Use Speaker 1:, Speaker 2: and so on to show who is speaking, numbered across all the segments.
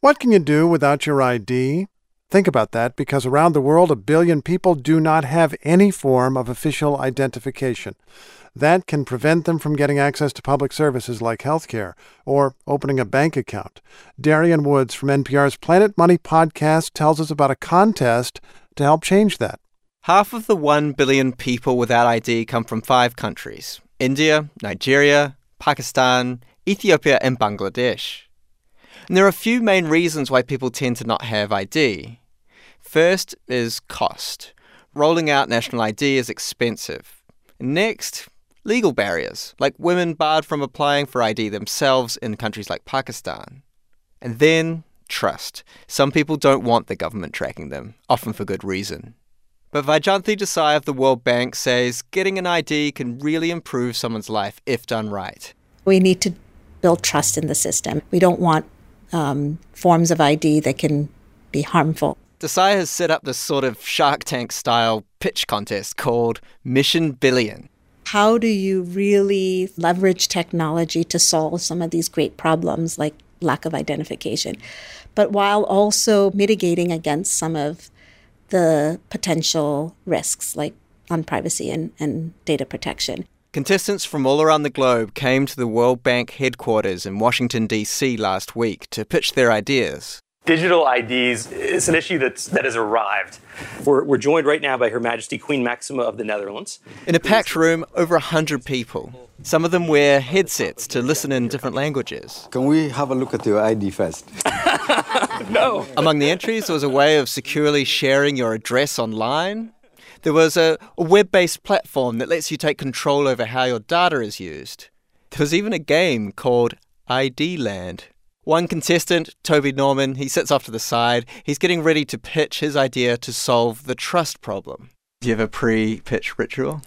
Speaker 1: What can you do without your ID? Think about that, because around the world, 1 billion people do not have any form of official identification. That can prevent them from getting access to public services like healthcare or opening a bank account. Darian Woods from NPR's Planet Money podcast tells us about a contest to help change that.
Speaker 2: Half of the 1 billion people without ID come from 5 countries: India, Nigeria, Pakistan, Ethiopia, and Bangladesh. And there are a few main reasons why people tend to not have ID. First is cost. Rolling out national ID is expensive. Next, legal barriers, like women barred from applying for ID themselves in countries like Pakistan. And then, trust. Some people don't want the government tracking them, often for good reason. But Vaijayanthi Desai of the World Bank says getting an ID can really improve someone's life if done right.
Speaker 3: We need to build trust in the system. We don't want forms of ID that can be harmful.
Speaker 2: Desai has set up this sort of Shark Tank-style pitch contest called Mission Billion.
Speaker 3: How do you really leverage technology to solve some of these great problems like lack of identification, but while also mitigating against some of the potential risks like on privacy and data protection?
Speaker 2: Contestants from all around the globe came to the World Bank headquarters in Washington, D.C. last week to pitch their ideas.
Speaker 4: Digital IDs is an issue that has arrived. We're joined right now by Her Majesty Queen Maxima of the Netherlands.
Speaker 2: In a packed room, over 100 people. Some of them wear headsets to listen in different languages.
Speaker 5: Can we have a look at your ID first?
Speaker 4: No.
Speaker 2: Among the entries was a way of securely sharing your address online. There was a web-based platform that lets you take control over how your data is used. There was even a game called ID Land. One contestant, Toby Norman, he sits off to the side. He's getting ready to pitch his idea to solve the trust problem. Do you have a pre-pitch ritual?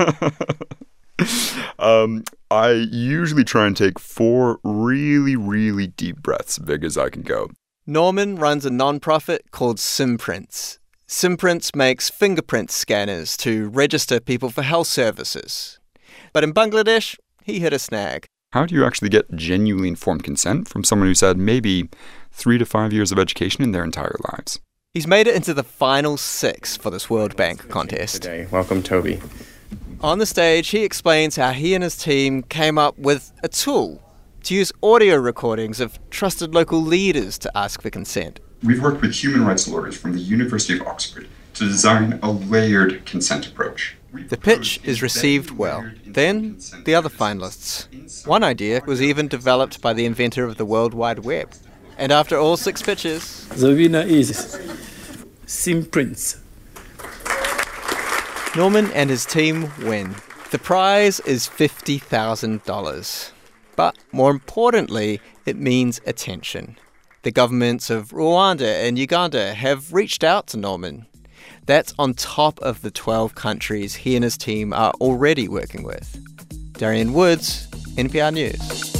Speaker 6: I usually try and take 4 really, really deep breaths, big as I can go.
Speaker 2: Norman runs a non-profit called Simprints. Simprints makes fingerprint scanners to register people for health services. But in Bangladesh, he hit a snag.
Speaker 6: How do you actually get genuinely informed consent from someone who's had maybe 3 to 5 years of education in their entire lives?
Speaker 2: He's made it into the final 6 for this World Bank contest.
Speaker 4: Today. Welcome, Toby.
Speaker 2: On the stage, he explains how he and his team came up with a tool to use audio recordings of trusted local leaders to ask for consent.
Speaker 6: We've worked with human rights lawyers from the University of Oxford to design a layered consent approach.
Speaker 2: The pitch is received well. Then, the other finalists. One idea was even developed by the inventor of the World Wide Web. And after all 6 pitches,
Speaker 7: the winner is Simprints.
Speaker 2: Norman and his team win. The prize is $50,000. But more importantly, it means attention. The governments of Rwanda and Uganda have reached out to Norman. That's on top of the 12 countries he and his team are already working with. Darian Woods, NPR News.